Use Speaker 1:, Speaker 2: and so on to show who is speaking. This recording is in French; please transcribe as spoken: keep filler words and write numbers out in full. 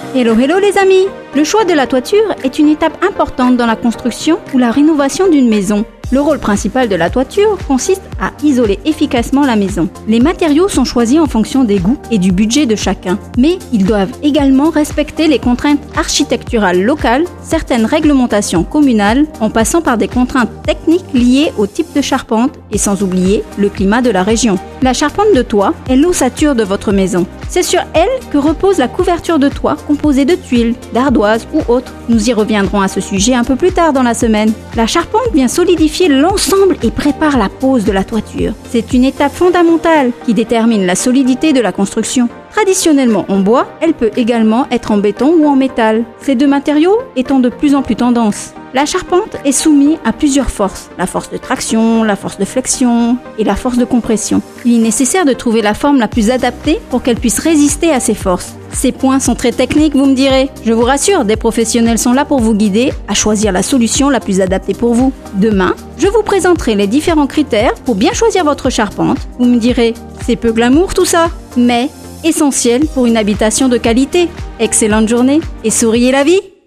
Speaker 1: Hello hello les amis! Le choix de la toiture est une étape importante dans la construction ou la rénovation d'une maison. Le rôle principal de la toiture consiste à isoler efficacement la maison. Les matériaux sont choisis en fonction des goûts et du budget de chacun, mais ils doivent également respecter les contraintes architecturales locales, certaines réglementations communales, en passant par des contraintes techniques liées au type de charpente et sans oublier le climat de la région. La charpente de toit est l'ossature de votre maison. C'est sur elle que repose la couverture de toit composée de tuiles, d'ardoises ou autres. Nous y reviendrons à ce sujet un peu plus tard dans la semaine. La charpente vient solidifier l'ensemble et prépare la pose de la toiture. C'est une étape fondamentale qui détermine la solidité de la construction. Traditionnellement en bois, elle peut également être en béton ou en métal, ces deux matériaux étant de plus en plus tendance. La charpente est soumise à plusieurs forces, la force de traction, la force de flexion et la force de compression. Il est nécessaire de trouver la forme la plus adaptée pour qu'elle puisse résister à ces forces. Ces points sont très techniques, vous me direz. Je vous rassure, des professionnels sont là pour vous guider à choisir la solution la plus adaptée pour vous. Demain, je vous présenterai les différents critères pour bien choisir votre charpente. Vous me direz, c'est peu glamour tout ça, mais essentiel pour une habitation de qualité. Excellente journée et souriez la vie!